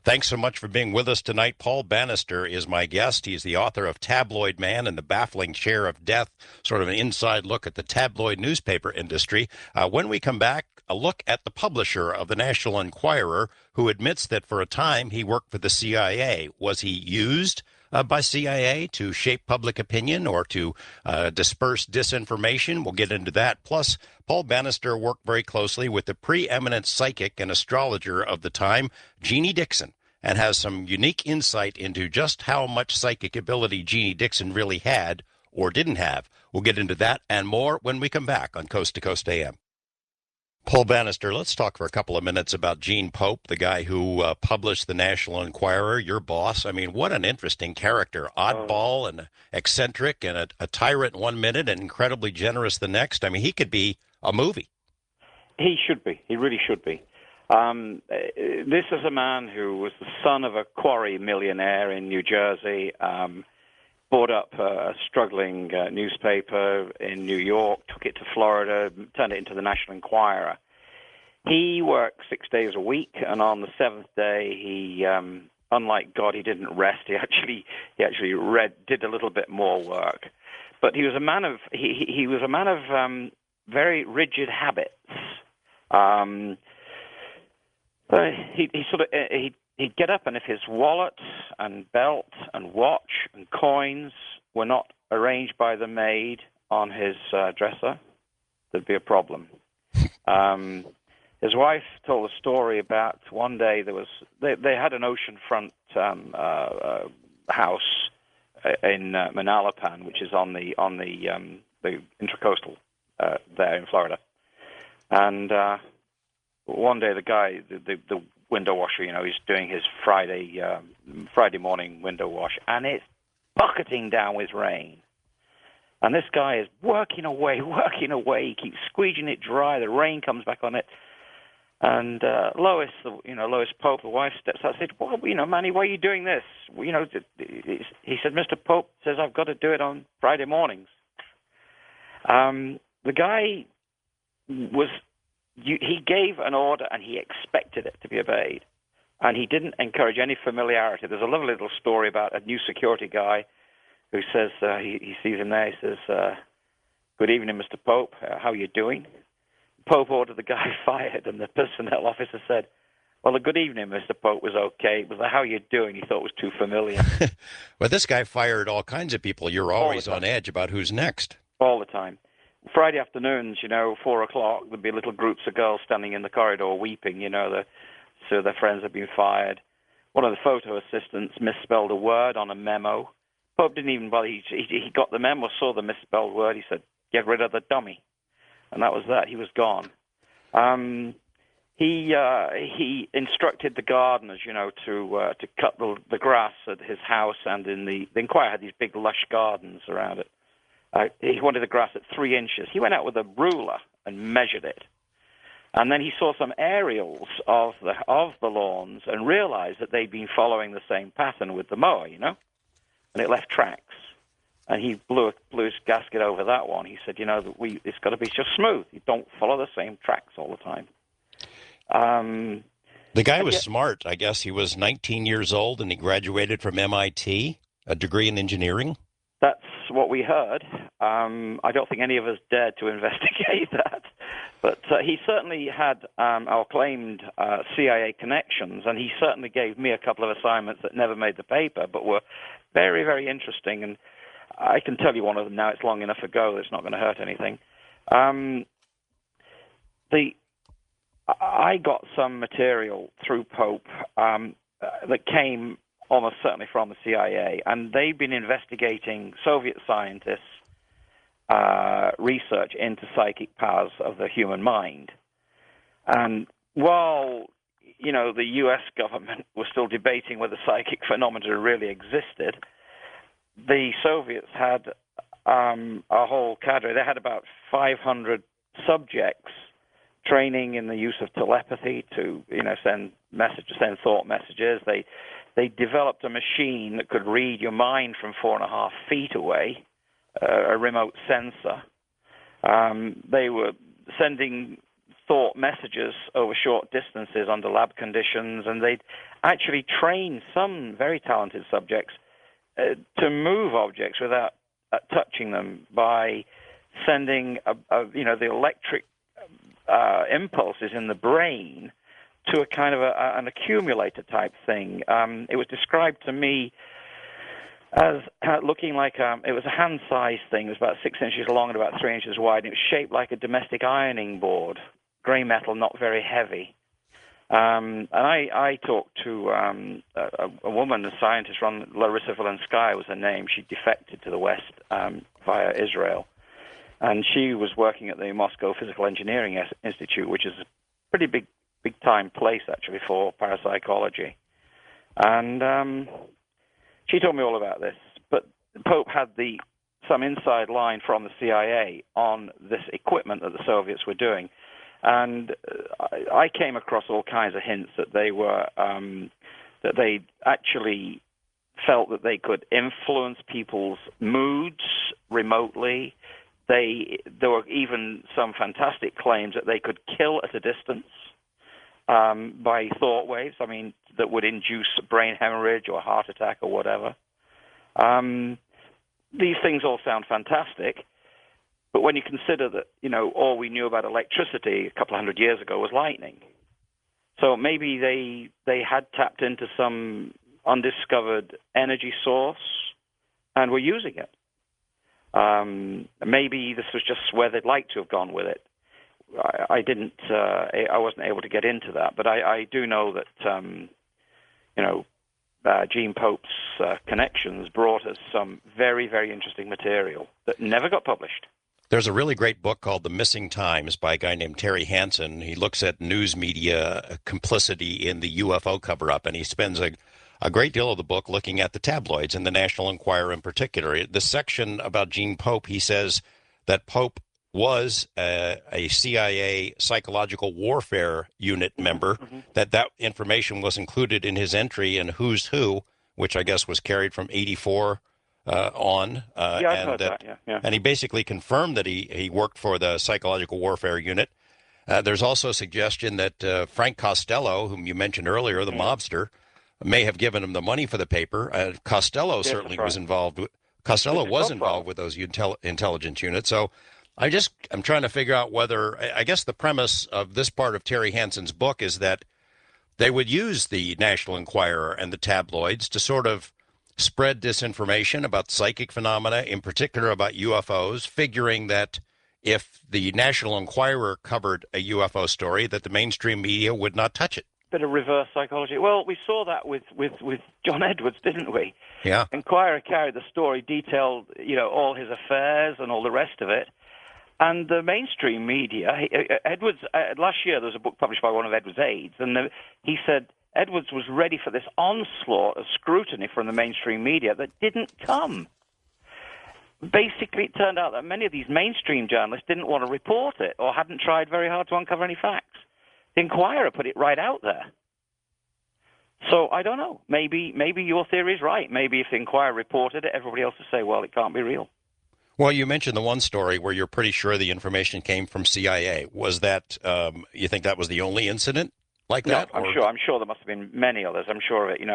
Thanks so much for being with us tonight. Paul Bannister is my guest. He's the author of Tabloid Man and the Baffling Chair of Death, sort of an inside look at the tabloid newspaper industry. When we come back, a look at the publisher of the National Enquirer, who admits that for a time he worked for the CIA. Was he used by CIA to shape public opinion or to disperse disinformation? We'll get into that. Plus, Paul Bannister worked very closely with the preeminent psychic and astrologer of the time, Jeannie Dixon, and has some unique insight into just how much psychic ability Jeannie Dixon really had or didn't have. We'll get into that and more when we come back on Coast to Coast AM. Paul Bannister, let's talk for a couple of minutes about Gene Pope, the guy who published the National Enquirer, your boss. I mean, what an interesting character. Oddball and eccentric and a tyrant 1 minute and incredibly generous the next. I mean, he could be a movie. He should be. He really should be. This is a man who was the son of a quarry millionaire in New Jersey, bought up a struggling newspaper in New York, took it to Florida, turned it into the National Enquirer. He worked 6 days a week, and on the seventh day, he, unlike God, he didn't rest. He actually did a little bit more work. But he was a man of very rigid habits. He'd get up, and if his wallet and belt and watch and coins were not arranged by the maid on his dresser, there'd be a problem. His wife told a story about one day they had an oceanfront house in Manalapan, which is on the intracoastal there in Florida, and one day the guy, the window washer, he's doing his Friday morning window wash, and it's bucketing down with rain. And this guy is working away. He keeps squeeging it dry. The rain comes back on it. And Lois Pope, the wife, steps out and said, "Well, Manny, why are you doing this?" He said, "Mr. Pope says I've got to do it on Friday mornings." The guy he gave an order and he expected it to be obeyed. And he didn't encourage any familiarity. There's a lovely little story about a new security guy who says, he sees him there, he says, "Good evening, Mr. Pope, how are you doing?" Pope ordered the guy fired, and the personnel officer said, "Well, the good evening, Mr. Pope was okay, but the how you doing he thought was too familiar." Well, this guy fired all kinds of people. You're always on edge about who's next. All the time. Friday afternoons, 4 o'clock, there'd be little groups of girls standing in the corridor weeping, so their friends had been fired. One of the photo assistants misspelled a word on a memo. Pope didn't even bother. He got the memo, saw the misspelled word. He said, "Get rid of the dummy." And that was that. He was gone. He instructed the gardeners, to cut the grass at his house, and in the Enquirer had these big lush gardens around it. He wanted the grass at 3 inches. He went out with a ruler and measured it. And then he saw some aerials of the lawns and realized that they'd been following the same pattern with the mower, and it left tracks. And he blew his gasket over that one. He said, it's got to be just smooth. You don't follow the same tracks all the time. The guy was smart. I guess he was 19 years old and he graduated from MIT, a degree in engineering. That's what we heard. I don't think any of us dared to investigate that. But he certainly had our claimed CIA connections, and he certainly gave me a couple of assignments that never made the paper, but were very, very interesting. And I can tell you one of them now. It's long enough ago. It's not going to hurt anything. I got some material through Pope that came almost certainly from the CIA, and they've been investigating Soviet scientists' research into psychic powers of the human mind. And while, the U.S. government was still debating whether psychic phenomena really existed, the Soviets had a whole cadre. They had about 500 subjects training in the use of telepathy to, send thought messages. They developed a machine that could read your mind from 4.5 feet away, a remote sensor. They were sending thought messages over short distances under lab conditions, and they'd actually train some very talented subjects to move objects without touching them by sending the electric impulses in the brain to a kind of an accumulator type thing. It was described to me as looking like it was a hand-sized thing. It was about 6 inches long and about 3 inches wide, and it was shaped like a domestic ironing board, gray metal, not very heavy. And I talked to a woman, a scientist, Larissa Volenskaya was her name. She defected to the West via Israel. And she was working at the Moscow Physical Engineering Institute, which is a pretty big-time place, actually, for parapsychology. And she told me all about this. But Pope had some inside line from the CIA on this equipment that the Soviets were doing. And I came across all kinds of hints that they were that they actually felt that they could influence people's moods remotely. There were even some fantastic claims that they could kill at a distance by thought waves. I mean, that would induce brain hemorrhage or heart attack or whatever. These things all sound fantastic. But when you consider that, all we knew about electricity a couple of hundred years ago was lightning. So maybe they had tapped into some undiscovered energy source and were using it. Maybe this was just where they'd like to have gone with it. I wasn't able to get into that, but I do know that, Gene Pope's connections brought us some very, very interesting material that never got published. There's a really great book called The Missing Times by a guy named Terry Hansen. He looks at news media complicity in the UFO cover-up, and he spends a great deal of the book looking at the tabloids and the National Enquirer in particular. The section about Gene Pope, he says that Pope was a CIA psychological warfare unit member, that information was included in his entry in Who's Who, which I guess was carried from 84 on. I've heard that. Yeah. And he basically confirmed that he worked for the psychological warfare unit. There's also a suggestion that Frank Costello, whom you mentioned earlier, the mobster, may have given him the money for the paper. Costello certainly was involved. Costello was involved with those intelligence units. So I'm trying to figure out whether, I guess the premise of this part of Terry Hansen's book is that they would use the National Enquirer and the tabloids to sort of spread disinformation about psychic phenomena, in particular about UFOs, figuring that if the National Enquirer covered a UFO story, that the mainstream media would not touch it. Bit of reverse psychology. Well, we saw that with John Edwards, didn't we? Yeah. Enquirer carried the story, detailed, all his affairs and all the rest of it. And the mainstream media, Edwards, last year there was a book published by one of Edwards' aides, and he said Edwards was ready for this onslaught of scrutiny from the mainstream media that didn't come. Basically, it turned out that many of these mainstream journalists didn't want to report it or hadn't tried very hard to uncover any facts. The Enquirer put it right out there. So I don't know. Maybe your theory is right. Maybe if the Enquirer reported it, everybody else would say, well, it can't be real. Well, you mentioned the one story where you're pretty sure the information came from CIA. Was that, you think that was the only incident like that? No, I'm sure there must have been many others. I'm sure of it.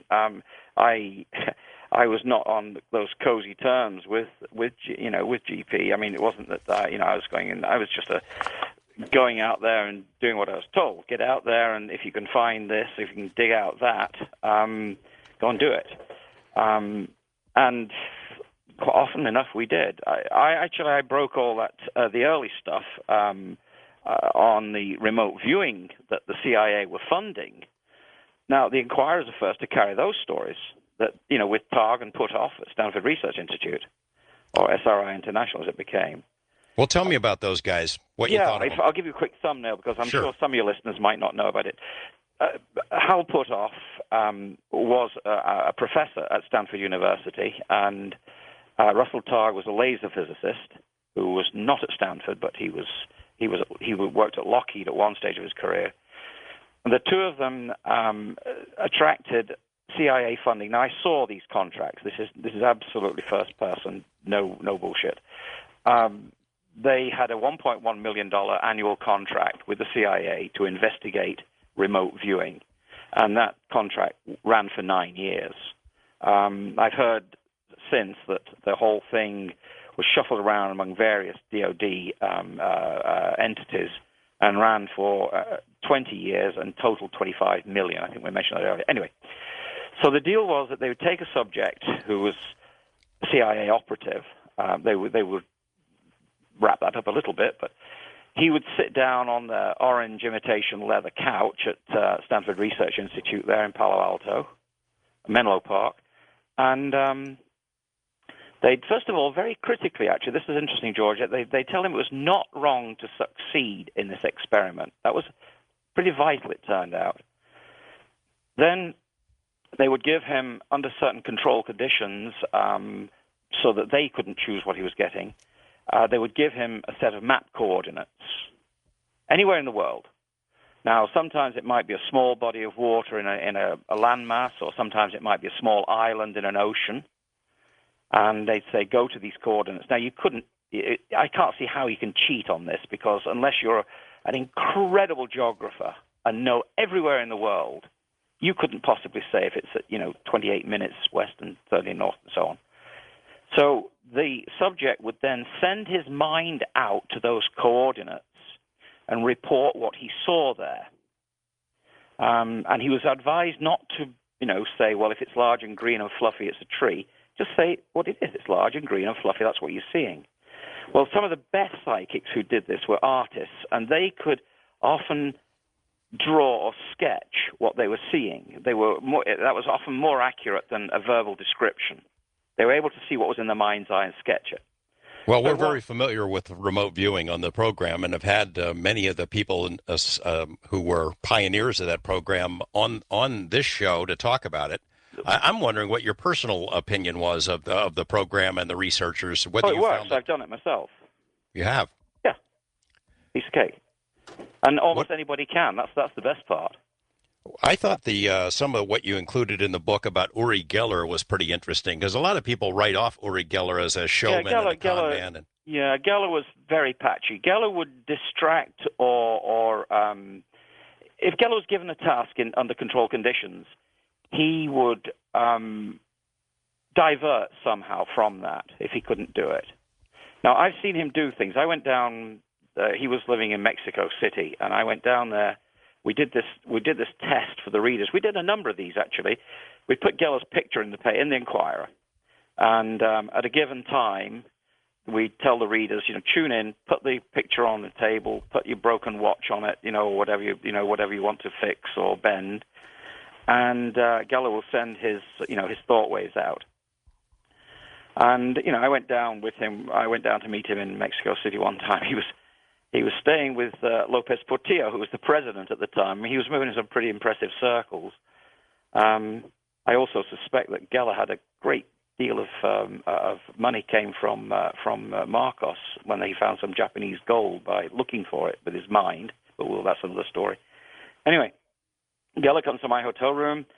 I was not on those cozy terms with GP. I mean, it wasn't that I was going in. I was just going out there and doing what I was told. Get out there, and if you can find this, if you can dig out that, go and do it. And quite often enough, we did. I broke all that the early stuff on the remote viewing that the CIA were funding. Now, the Enquirers are first to carry those stories that, with Targ and Puthoff at Stanford Research Institute, or SRI International as it became. Well, tell me about those guys. What you thought of them. I'll give you a quick thumbnail because I'm Sure. sure some of your listeners might not know about it. Hal Puthoff was a professor at Stanford University, and Russell Targ was a laser physicist who was not at Stanford, but he worked at Lockheed at one stage of his career. And the two of them attracted CIA funding. Now, I saw these contracts. This is absolutely first person, no bullshit. they had a $1.1 million annual contract with the CIA to investigate remote viewing, and that contract ran for 9 years. I've heard since that the whole thing was shuffled around among various DoD entities and ran for 20 years and totaled $25 million. I think we mentioned that earlier. Anyway, so the deal was that they would take a subject who was a CIA operative. They would wrap that up a little bit, but he would sit down on the orange imitation leather couch at Stanford Research Institute there in Palo Alto, Menlo Park, and they'd, first of all, very critically, actually, this is interesting, George, they tell him it was not wrong to succeed in this experiment. That was pretty vital, it turned out. Then they would give him, under certain control conditions, so that they couldn't choose what he was getting, they would give him a set of map coordinates anywhere in the world. Now, sometimes it might be a small body of water in a landmass, or sometimes it might be a small island in an ocean. And they'd say, go to these coordinates. Now, I can't see how you can cheat on this, because unless you're an incredible geographer and know everywhere in the world, you couldn't possibly say if it's at, 28 minutes west and 30 north and so on. So the subject would then send his mind out to those coordinates and report what he saw there. And he was advised not to, say, well, if it's large and green and fluffy, it's a tree. Just say what it is. It's large and green and fluffy. That's what you're seeing. Well, some of the best psychics who did this were artists, and they could often draw or sketch what they were seeing. That was often more accurate than a verbal description. They were able to see what was in the mind's eye and sketch it. Well, we're very familiar with remote viewing on the program, and have had many of the people who were pioneers of that program on this show to talk about it. I'm wondering what your personal opinion was of the program and the researchers. Whether it works. I've done it myself. You have? Yeah. Piece of cake. And almost anybody can. That's the best part. I thought some of what you included in the book about Uri Geller was pretty interesting, because a lot of people write off Uri Geller as a showman and a con man. Yeah, Geller was very patchy. Geller would distract or if Geller was given a task under controlled conditions, he would divert somehow from that if he couldn't do it. Now, I've seen him do things. I went down, he was living in Mexico City, and I went down there. We did this test for the readers. We did a number of these, actually. We put Geller's picture in the Inquirer, and at a given time, we tell the readers, tune in, put the picture on the table, put your broken watch on it, whatever you want to fix or bend, and Geller will send his thought waves out. And I went down with him. I went down to meet him in Mexico City one time. He was staying with Lopez Portillo, who was the president at the time. He was moving in some pretty impressive circles. I also suspect that Geller had a great deal of money came from Marcos when he found some Japanese gold by looking for it with his mind. But that's another story. Anyway, Geller comes to my hotel room.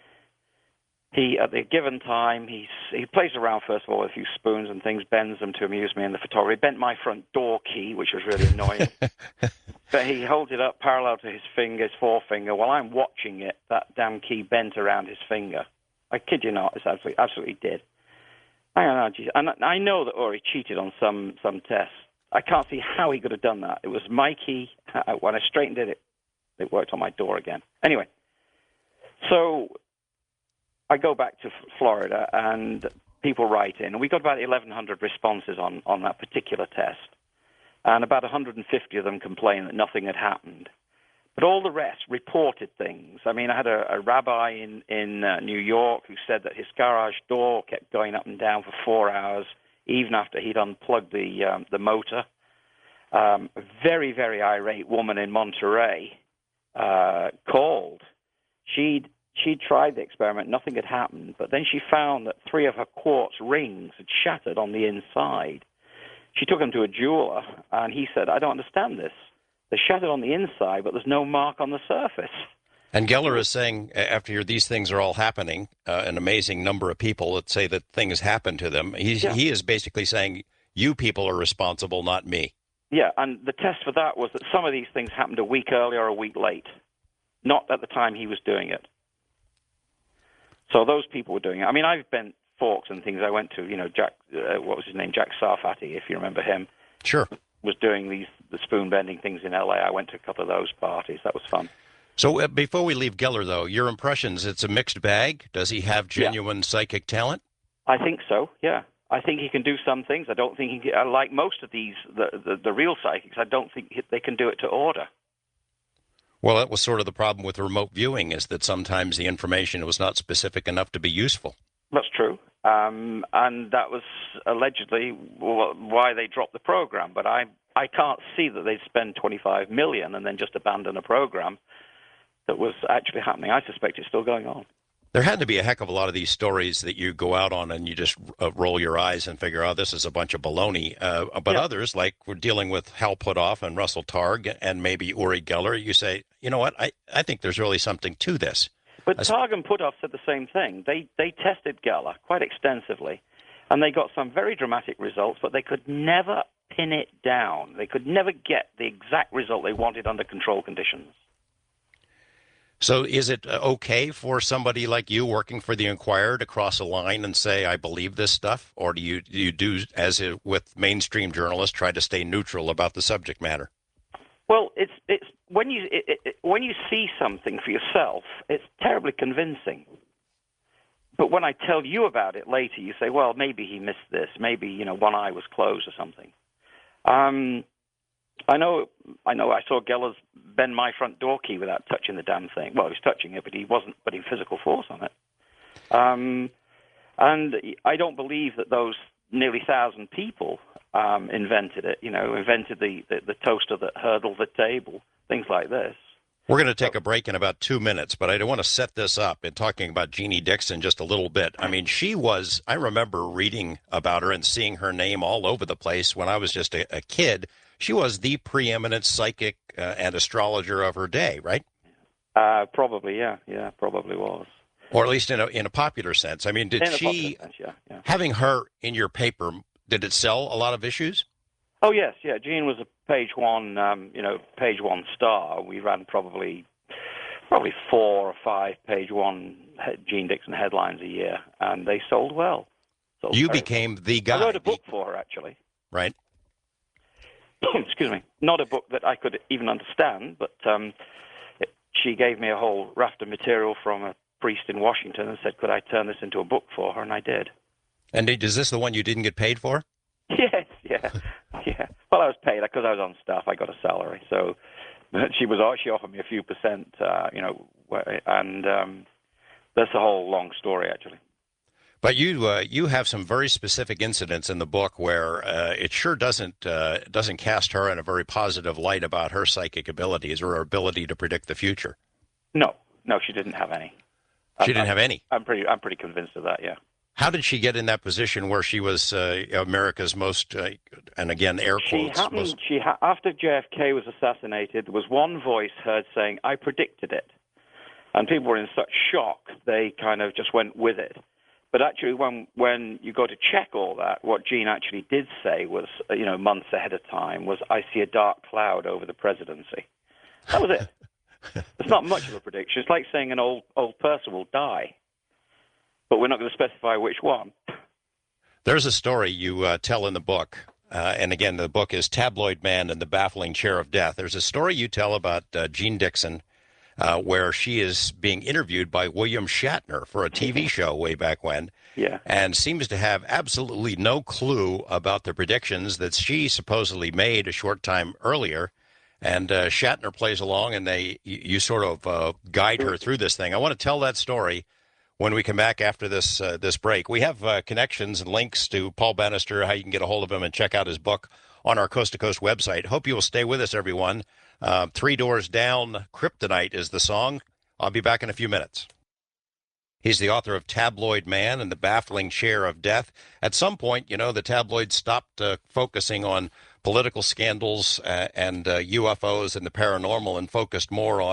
At the given time, he plays around, first of all, with a few spoons and things, bends them to amuse me in the photography. He bent my front door key, which was really annoying. But he holds it up parallel to his forefinger. While I'm watching it, that damn key bent around his finger. I kid you not, it's absolutely did. And I know that Uri cheated on some tests. I can't see how he could have done that. It was my key. When I straightened it, it worked on my door again. Anyway, so I go back to Florida, and people write in. And we got about 1,100 responses on that particular test. And about 150 of them complained that nothing had happened. But all the rest reported things. I mean, I had a rabbi in New York who said that his garage door kept going up and down for 4 hours, even after he'd unplugged the motor. A very, very irate woman in Monterey called. She'd tried the experiment. Nothing had happened. But then she found that 3 of her quartz rings had shattered on the inside. She took them to a jeweler, and he said, I don't understand this. They shattered on the inside, but there's no mark on the surface. And Geller is saying, after these things are all happening, an amazing number of people that say that things happen to them, he is basically saying, You people are responsible, not me. Yeah, and the test for that was that some of these things happened a week early or a week late, not at the time he was doing it. So those people were doing it. I mean, I've bent forks and things. I went to, Jack, what was his name? Jack Sarfati, if you remember him. Sure. Was doing the spoon-bending things in L.A. I went to a couple of those parties. That was fun. So before we leave Geller, though, your impressions, it's a mixed bag. Does he have genuine psychic talent? I think so, yeah. I think he can do some things. I don't think he can, like most of these, the real psychics, I don't think they can do it to order. Well, that was sort of the problem with remote viewing, is that sometimes the information was not specific enough to be useful. That's true. And that was allegedly why they dropped the program. But I can't see that they'd spend $25 million and then just abandon a program that was actually happening. I suspect it's still going on. There had to be a heck of a lot of these stories that you go out on and you just roll your eyes and figure, oh, this is a bunch of baloney. But others, like we're dealing with Hal Puthoff and Russell Targ and maybe Uri Geller, you say, you know what, I think there's really something to this. But Targ and Puthoff said the same thing. They tested Geller quite extensively, and they got some very dramatic results, but they could never pin it down. They could never get the exact result they wanted under control conditions. So is it okay for somebody like you working for the Inquirer to cross a line and say, I believe this stuff? Or do you do, as with mainstream journalists, try to stay neutral about the subject matter? Well, it's when you see something for yourself, it's terribly convincing. But when I tell you about it later, you say, well, maybe he missed this. Maybe, one eye was closed or something. I know I saw Geller's bend my front door key without touching the damn thing. Well, he was touching it, but he wasn't putting physical force on it. And I don't believe that those nearly 1,000 people invented it, invented the toaster that hurdled the table, things like this. We're going to take a break in about 2 minutes, but I want to set this up in talking about Jeannie Dixon just a little bit. I mean, I remember reading about her and seeing her name all over the place when I was just a kid. She was the preeminent psychic and astrologer of her day, right? Probably, yeah, probably was. Or at least in a popular sense. I mean, did she, having her in your paper, did it sell a lot of issues? Oh, yes, yeah. Jean was a page one star. We ran probably 4 or 5 page one Jean Dixon headlines a year, and they sold well. You became the guy. I wrote a book for her, actually. Right. Excuse me. Not a book that I could even understand, but she gave me a whole raft of material from a priest in Washington and said, could I turn this into a book for her? And I did. And is this the one you didn't get paid for? Yes, yeah. Well, I was paid because I was on staff. I got a salary. So she offered me a few percent, and that's a whole long story, actually. But you have some very specific incidents in the book where it sure doesn't cast her in a very positive light about her psychic abilities or her ability to predict the future. No, she didn't have any. She didn't have any. I'm pretty convinced of that. Yeah. How did she get in that position where she was America's most, and again, air quotes? After JFK was assassinated, there was one voice heard saying, "I predicted it," and people were in such shock they kind of just went with it. But actually, when you go to check all that, what Jean actually did say was, months ahead of time, was, "I see a dark cloud over the presidency." That was it. It's not much of a prediction. It's like saying an old person will die, but we're not going to specify which one. There's a story you tell in the book, and again, the book is Tabloid Man and the Baffling Chair of Death. There's a story you tell about Jean Dixon, where she is being interviewed by William Shatner for a TV show way back when, and seems to have absolutely no clue about the predictions that she supposedly made a short time earlier. And Shatner plays along, and you sort of guide her through this thing. I want to tell that story when we come back after this break. We have connections and links to Paul Bannister, how you can get a hold of him and check out his book on our Coast to Coast website. Hope you will stay with us, everyone. 3 Doors Down, Kryptonite is the song. I'll be back in a few minutes. He's the author of Tabloid Man and the Baffling Chair of Death. At some point, the tabloids stopped focusing on political scandals and UFOs and the paranormal and focused more on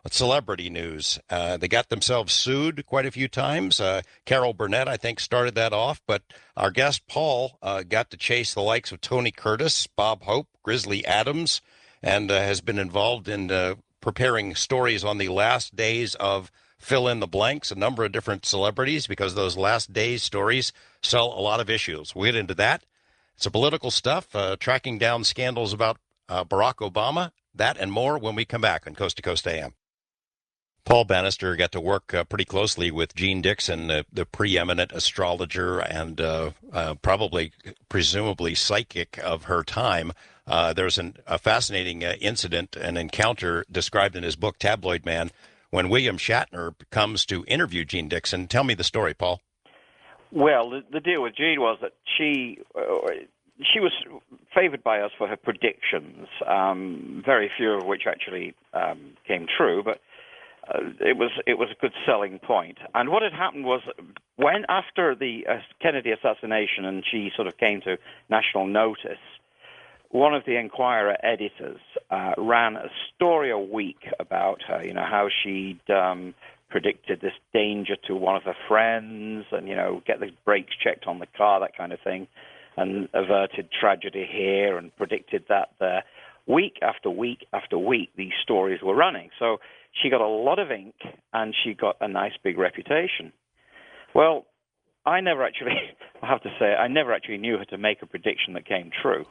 celebrity news. They got themselves sued quite a few times. Carol Burnett, I think, started that off, but our guest Paul got to chase the likes of Tony Curtis, Bob Hope, Grizzly Adams, and has been involved in preparing stories on the last days of fill in the blanks, a number of different celebrities, because those last days stories sell a lot of issues. We'll get into that. It's a political stuff, tracking down scandals about Barack Obama, that and more when we come back on Coast to Coast AM. Paul Bannister got to work pretty closely with Jeane Dixon, the preeminent astrologer and presumably psychic of her time. There's a fascinating incident, an encounter described in his book, Tabloid Man, when William Shatner comes to interview Jeane Dixon. Tell me the story, Paul. Well, the deal with Jeane was that she was favored by us for her predictions, very few of which actually came true, but it was a good selling point. And what had happened was, when after the Kennedy assassination and she sort of came to national notice, one of the Enquirer editors ran a story a week about her, how she'd predicted this danger to one of her friends and, get the brakes checked on the car, that kind of thing, and averted tragedy here and predicted that there. Week after week after week, these stories were running. So she got a lot of ink, and she got a nice big reputation. Well, I never actually knew her to make a prediction that came true.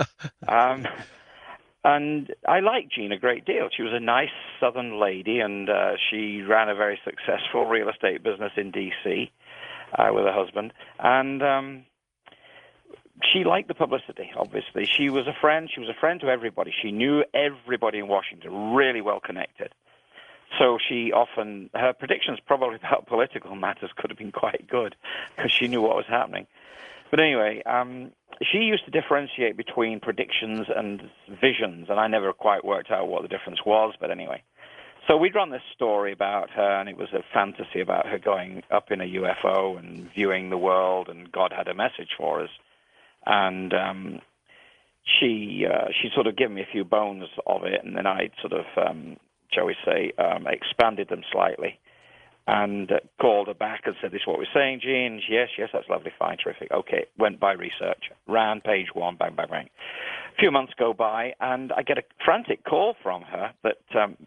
And I liked Jeane a great deal. She was a nice Southern lady, and she ran a very successful real estate business in D.C. With her husband. And she liked the publicity, obviously. She was a friend. She was a friend to everybody. She knew everybody in Washington, really well connected. So her predictions probably about political matters could have been quite good because she knew what was happening. But anyway, she used to differentiate between predictions and visions, and I never quite worked out what the difference was, but anyway. So we'd run this story about her, and it was a fantasy about her going up in a UFO and viewing the world, and God had a message for us. And she sort of gave me a few bones of it, and then I sort of, shall we say, expanded them slightly, and called her back and said, "This is what we're saying, Jeane." Yes, that's lovely, fine, terrific. Okay, went by research, ran page one, bang, bang, bang. A few months go by, and I get a frantic call from her that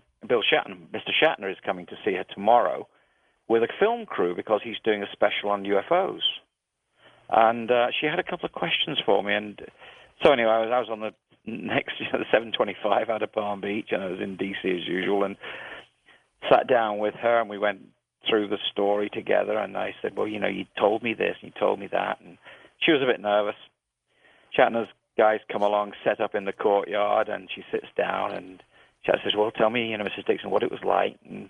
Mr. Shatner is coming to see her tomorrow with a film crew because he's doing a special on UFOs. And she had a couple of questions for me, and so anyway, I was on the next, the 725 out of Palm Beach, and I was in D.C. as usual, and sat down with her, and we went through the story together, and I said, well, you told me this, and you told me that, and she was a bit nervous. Shatner's guys come along, set up in the courtyard, and she sits down, and Shatner says, well, tell me, Mrs. Dixon, what it was like, and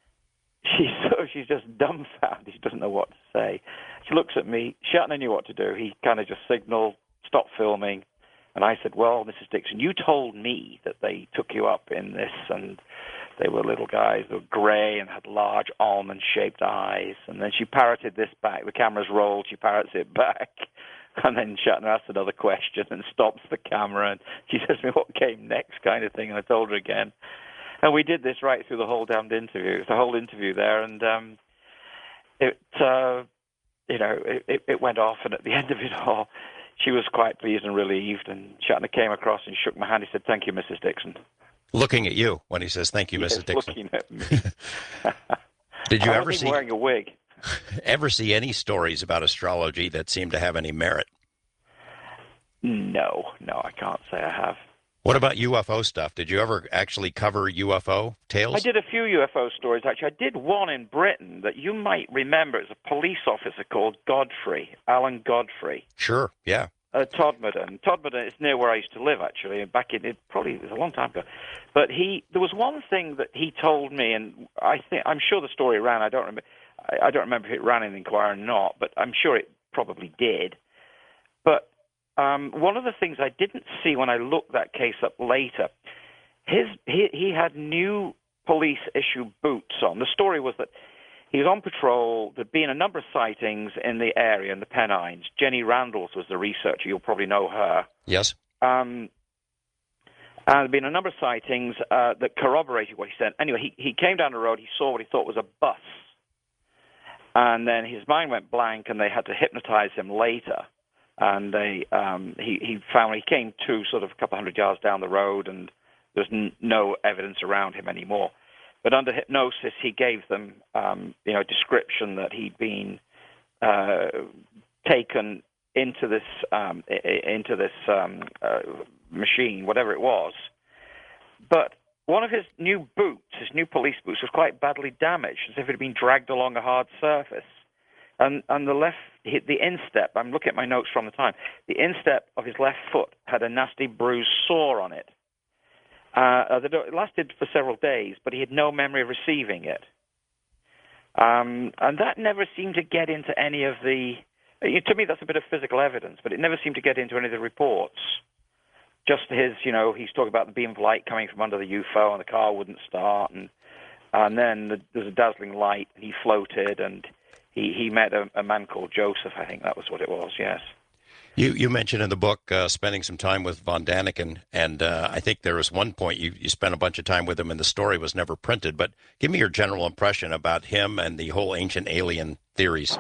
she's just dumbfounded. She doesn't know what to say. She looks at me. Shatner knew what to do. He kind of just signaled, stop filming. And I said, well, Mrs. Dixon, you told me that they took you up in this, and they were little guys. They were gray and had large almond-shaped eyes. And then she parroted this back. The camera's rolled. She parrots it back. And then Shatner asks another question and stops the camera. And she says to me, what came next, kind of thing. And I told her again. And we did this right through the whole damned interview. It was the whole interview there, and it went off. And at the end of it all, she was quite pleased and relieved. And Shatner came across and shook my hand. He said, "Thank you, Mrs. Dixon." Looking at you when he says, "Thank you, Mrs. Dixon." Looking at me. Did you ever see wearing a wig? Ever see any stories about astrology that seem to have any merit? No, I can't say I have. What about UFO stuff? Did you ever actually cover UFO tales? I did a few UFO stories, actually. I did one in Britain that you might remember. It's a police officer called Godfrey, Alan Godfrey. Sure, yeah. Todmorden. Todmorden is near where I used to live, actually. Back in, it was a long time ago. But there was one thing that he told me, and I'm sure the story ran. I don't remember if it ran in the Enquirer or not, but I'm sure it probably did. But one of the things I didn't see when I looked that case up later, he had new police issue boots on. The story was that he was on patrol. There'd been a number of sightings in the area, in the Pennines. Jenny Randles was the researcher. You'll probably know her. Yes. And And there have been a number of sightings that corroborated what he said. Anyway, he came down the road. He saw what he thought was a bus. And then his mind went blank, and they had to hypnotize him later. And he came to sort of a couple hundred yards down the road, and there's no evidence around him anymore. But under hypnosis, he gave them, a description that he'd been taken into this machine, whatever it was. But one of his new boots, his new police boots, was quite badly damaged, as if it had been dragged along a hard surface. And the instep, I'm looking at my notes from the time, the instep of his left foot had a nasty bruised sore on it. It lasted for several days, but he had no memory of receiving it. And that never seemed to get into any of the... To me, that's a bit of physical evidence, but it never seemed to get into any of the reports. Just his, he's talking about the beam of light coming from under the UFO, and the car wouldn't start, and then there's a dazzling light, and he floated, and he met a man called Joseph, I think that was what it was, yes. You mentioned in the book spending some time with von Daniken, and I think there was one point you spent a bunch of time with him, and the story was never printed, but give me your general impression about him and the whole ancient alien theories.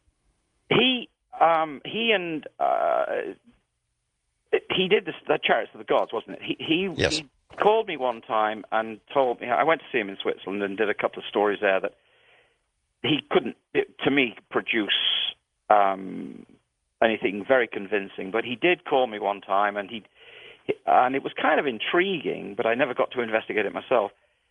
He did the Chariots of the Gods, wasn't it? Yes. He called me one time and told me, I went to see him in Switzerland and did a couple of stories there that he couldn't, to me, produce anything very convincing. But he did call me one time, and it was kind of intriguing, but I never got to investigate it myself.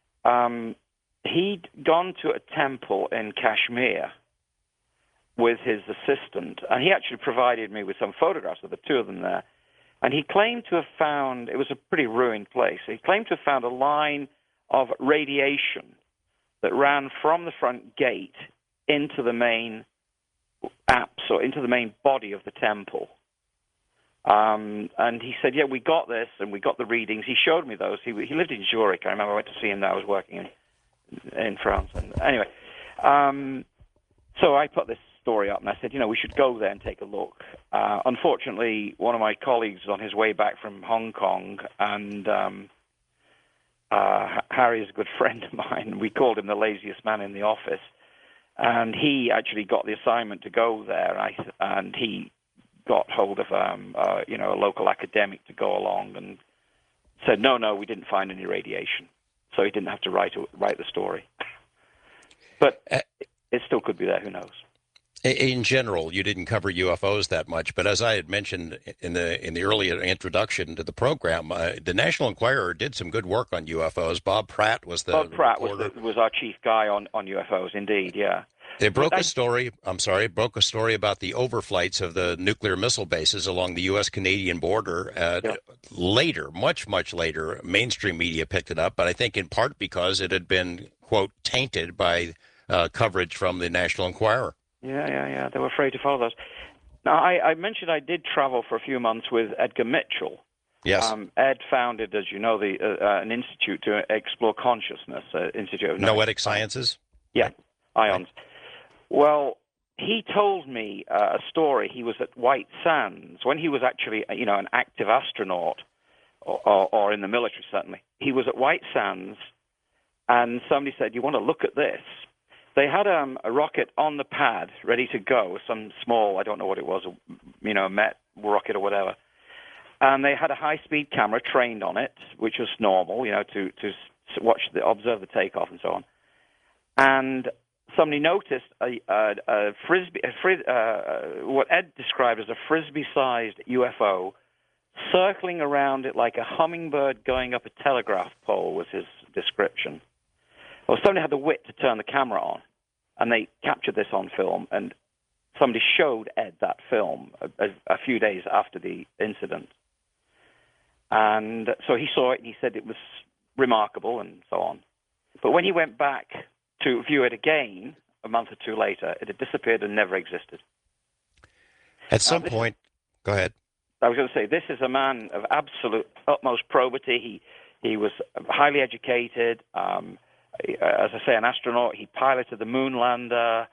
He'd gone to a temple in Kashmir with his assistant, and he actually provided me with some photographs of the two of them there. And he claimed to have found, it was a pretty ruined place, he claimed to have found a line of radiation that ran from the front gate into the main apse, or into the main body of the temple. And he said, yeah, we got this, and we got the readings. He showed me those. He lived in Zurich. I remember I went to see him there. I was working in France. And anyway, so I put this story up, and I said, we should go there and take a look. Unfortunately, one of my colleagues was on his way back from Hong Kong, and Harry is a good friend of mine. We called him the laziest man in the office, and he actually got the assignment to go there, and he got hold of a local academic to go along, and said, no, we didn't find any radiation, so he didn't have to write the story. But it still could be there. Who knows? In general, you didn't cover UFOs that much, but as I had mentioned in the earlier introduction to the program, the National Enquirer did some good work on UFOs. Bob Pratt was was our chief guy on UFOs, indeed, yeah. It broke a story about the overflights of the nuclear missile bases along the U.S.-Canadian border. Later, much later, mainstream media picked it up, but I think in part because it had been, quote, tainted by coverage from the National Enquirer. Yeah. They were afraid to follow those. Now, I mentioned I did travel for a few months with Edgar Mitchell. Yes. Ed founded, as you know, an institute to explore consciousness, Institute of Noetic Sciences? Yeah, IONS. Well, he told me a story. He was at White Sands when he was actually, an active astronaut, or in the military, certainly. He was at White Sands, and somebody said, you want to look at this? They had a rocket on the pad ready to go, some small, I don't know what it was, Met rocket or whatever. And they had a high-speed camera trained on it, which was normal, to observe the takeoff and so on. And somebody noticed a frisbee, what Ed described as a frisbee-sized UFO, circling around it like a hummingbird going up a telegraph pole was his description. Well, somebody had the wit to turn the camera on, and they captured this on film, and somebody showed Ed that film a few days after the incident. And so he saw it, and he said it was remarkable and so on. But when he went back to view it again a month or two later, it had disappeared and never existed. At some point, go ahead. I was going to say, this is a man of absolute utmost probity. He was highly educated, as I say, an astronaut. He piloted the moon lander,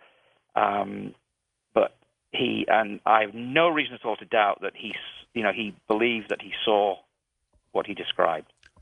but I have no reason at all to doubt that he believed that he saw what he described.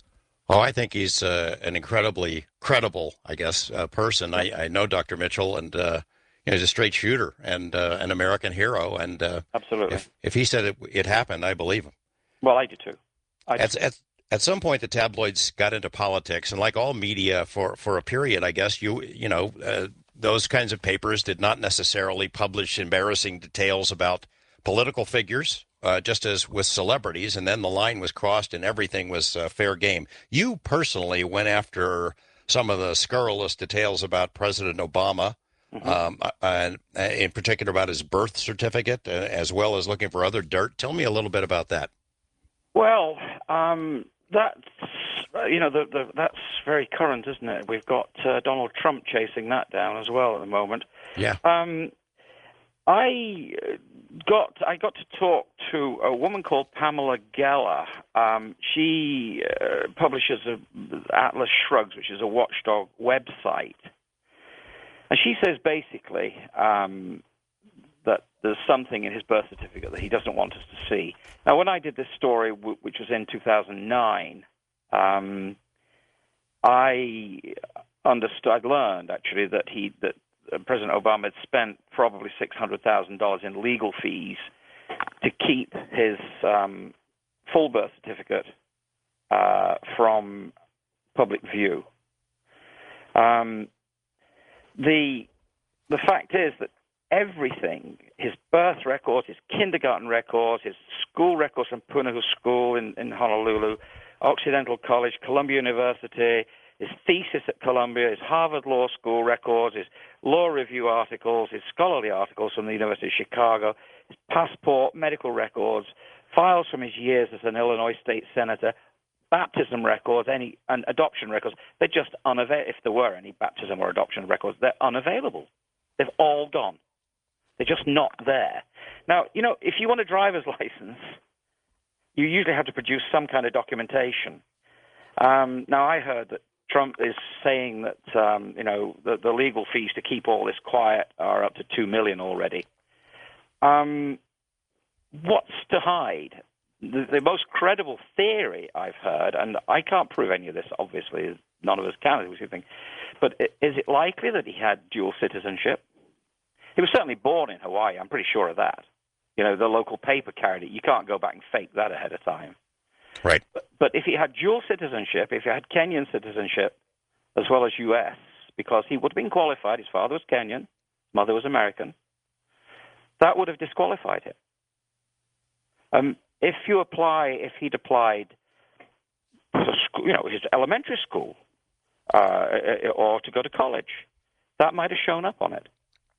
Oh, I think he's an incredibly credible, I guess, person. I know Dr. Mitchell, and he's a straight shooter and an American hero. And Absolutely. if he said it happened, I believe him. Well, I do too. I do. At some point, the tabloids got into politics, and like all media, for a period, I guess those kinds of papers did not necessarily publish embarrassing details about political figures, just as with celebrities, and then the line was crossed and everything was fair game. You personally went after some of the scurrilous details about President Obama, and in particular about his birth certificate, as well as looking for other dirt. Tell me a little bit about that. Well, that's that's very current, isn't it? We've got Donald Trump chasing that down as well at the moment. Yeah. I got to talk to a woman called Pamela Geller. She publishes Atlas Shrugs, which is a watchdog website, and she says basically that there's something in his birth certificate that he doesn't want us to see. Now, when I did this story, which was in 2009, I learned actually that President Obama had spent probably $600,000 in legal fees to keep his full birth certificate from public view. The fact is that everything, his birth records, his kindergarten records, his school records from Punahou School in Honolulu, Occidental College, Columbia University, his thesis at Columbia, his Harvard Law School records, his law review articles, his scholarly articles from the University of Chicago, his passport, medical records, files from his years as an Illinois state senator, baptism records, and adoption records. They're just unavailable. If there were any baptism or adoption records, they're unavailable. They've all gone. They're just not there. Now, if you want a driver's license, you usually have to produce some kind of documentation. Now, I heard that Trump is saying that the legal fees to keep all this quiet are up to $2 million already. What's to hide? The most credible theory I've heard, and I can't prove any of this, obviously, none of us can, but is it likely that he had dual citizenship? He was certainly born in Hawaii, I'm pretty sure of that. The local paper carried it. You can't go back and fake that ahead of time. Right. But if he had dual citizenship, if he had Kenyan citizenship as well as U.S., because he would have been qualified, his father was Kenyan, his mother was American, that would have disqualified him. If he'd applied for school, his elementary school, or to go to college, that might have shown up on it.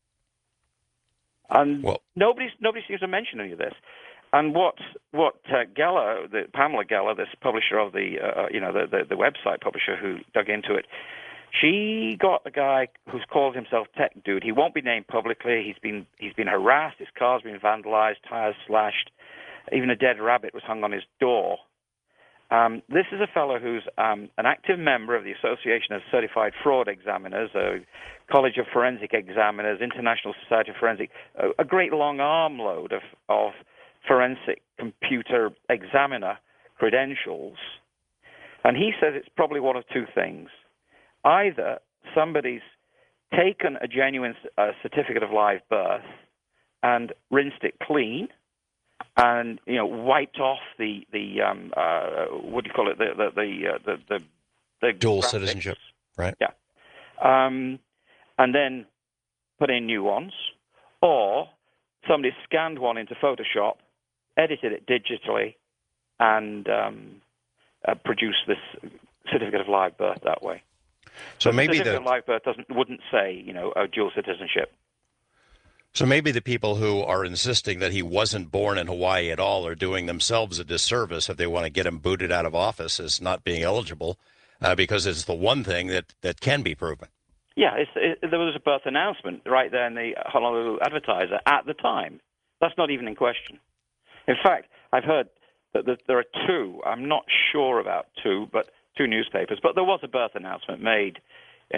And nobody seems to mention any of this. And what Geller, Pamela Geller, this publisher of the website publisher who dug into it, she got a guy who's called himself Tech Dude. He won't be named publicly. He's been harassed. His car's been vandalized, tires slashed. Even a dead rabbit was hung on his door. This is a fellow who's an active member of the Association of Certified Fraud Examiners, a College of Forensic Examiners, International Society of Forensic, a great long armload of forensic computer examiner credentials. And he says it's probably one of two things. Either somebody's taken a genuine certificate of live birth and rinsed it clean, and wiped off the what do you call it, the dual graphics. Citizenship, right? Yeah, and then put in new ones, or somebody scanned one into Photoshop, edited it digitally, and produced this certificate of live birth that way. So maybe certificate of live birth wouldn't say a dual citizenship. So maybe the people who are insisting that he wasn't born in Hawaii at all are doing themselves a disservice if they want to get him booted out of office as not being eligible, because it's the one thing that can be proven. Yeah, there was a birth announcement right there in the Honolulu Advertiser at the time. That's not even in question. In fact, I've heard that there are two, I'm not sure about two, but two newspapers, but there was a birth announcement made,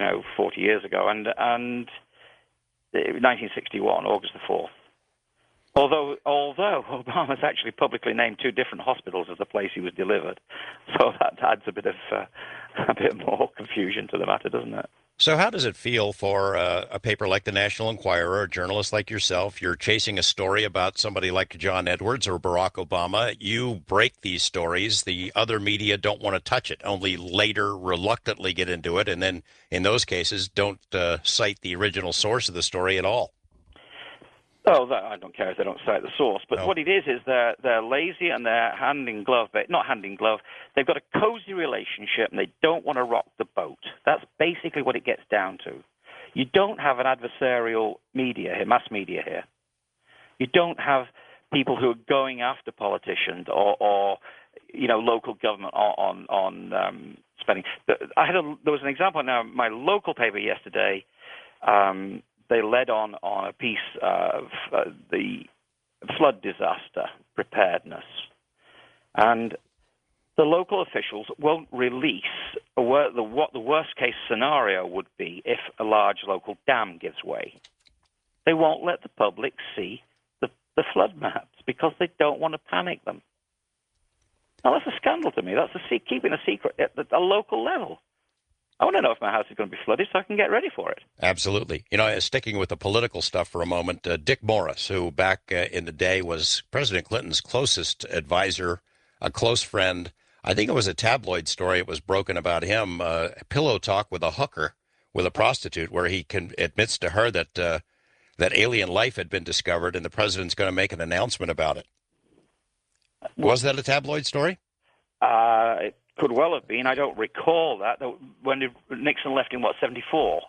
40 years ago, and 1961, August the 4th. Although Obama's actually publicly named two different hospitals as the place he was delivered, so that adds a bit more confusion to the matter, doesn't it? So how does it feel for a paper like the National Enquirer, a journalist like yourself? You're chasing a story about somebody like John Edwards or Barack Obama. You break these stories. The other media don't want to touch it, only later reluctantly get into it, and then in those cases don't cite the original source of the story at all. Oh, I don't care if they don't cite the source, but No. what it is they're lazy and they're hand in glove, but not hand in glove. They've got a cozy relationship and they don't want to rock the boat. That's basically what it gets down to. You don't have an adversarial media here, mass media here. You don't have people who are going after politicians or local government on spending. There was an example now. My local paper yesterday. They led on a piece of the flood disaster preparedness. And the local officials won't release what the worst-case scenario would be if a large local dam gives way. They won't let the public see the flood maps because they don't want to panic them. Now, that's a scandal to me. That's keeping a secret at a local level. I want to know if my house is going to be flooded so I can get ready for it. Absolutely. Sticking with the political stuff for a moment, Dick Morris, who back in the day was President Clinton's closest advisor, a close friend. I think it was a tabloid story. It was broken about him, pillow talk with a hooker, with a prostitute, where he admits to her that that alien life had been discovered and the president's going to make an announcement about it. Was that a tabloid story? It could well have been. I don't recall that. When Nixon left in, 74?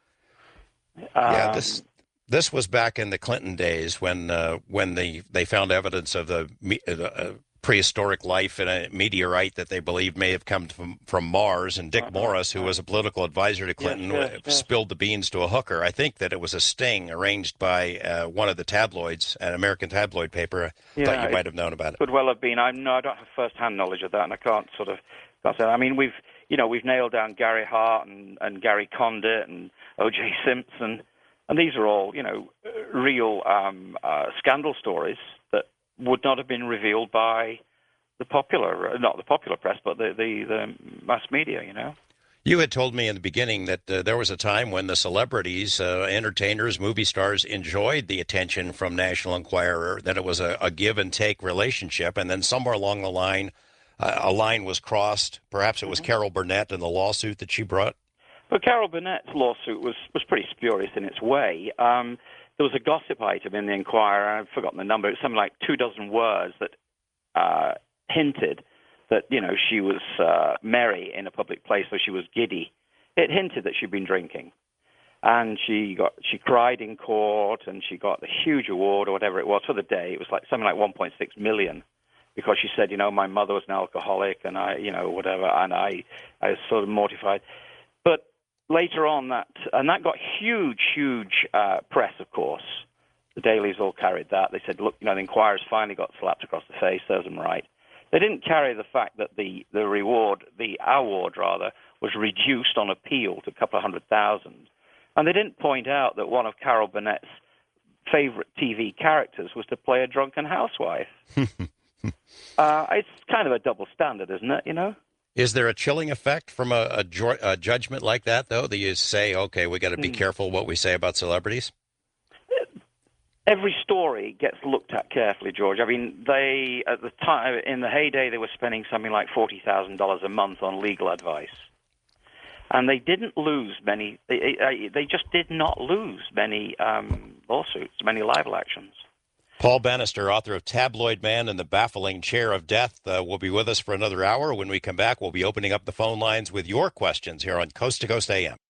Yeah, this was back in the Clinton days when they found evidence of the prehistoric life in a meteorite that they believed may have come from Mars. And Dick Morris, who was a political advisor to Clinton, spilled the beans to a hooker. I think that it was a sting arranged by one of the tabloids, an American tabloid paper. I thought you might have known about it. Could well have been. I don't have first-hand knowledge of that, and I can't say. I mean, we've nailed down Gary Hart and Gary Condit and O.J. Simpson, and these are all real scandal stories that would not have been revealed by not the popular press, but the mass media. You had told me in the beginning that there was a time when the celebrities, entertainers, movie stars enjoyed the attention from National Enquirer, that it was a give and take relationship, and then somewhere along the line, a line was crossed. Perhaps it was Carol Burnett and the lawsuit that she brought. But Carol Burnett's lawsuit was pretty spurious in its way. There was a gossip item in the Enquirer, I've forgotten the number, it was something like 24 words that hinted that, she was merry in a public place, so she was giddy. It hinted that she'd been drinking. And she cried in court, and she got the huge award or whatever it was for the day. It was like something like 1.6 million, because she said, my mother was an alcoholic, and I was sort of mortified. But later on, that got huge press, of course. The dailies all carried that. They said, look, the Enquirer's finally got slapped across the face, serves them right. They didn't carry the fact that the award, was reduced on appeal to a couple of 100,000. And they didn't point out that one of Carol Burnett's favorite TV characters was to play a drunken housewife. It's kind of a double standard, isn't it, Is there a chilling effect from a judgment like that, though, that you say, okay, we got to be careful what we say about celebrities? Every story gets looked at carefully, George. I mean, they, at the time, in the heyday, they were spending something like $40,000 a month on legal advice. And they didn't lose many, they just did not lose many lawsuits, many libel actions. Paul Bannister, author of Tabloid Man and the Baffling Chair of Death, will be with us for another hour. When we come back, we'll be opening up the phone lines with your questions here on Coast to Coast AM.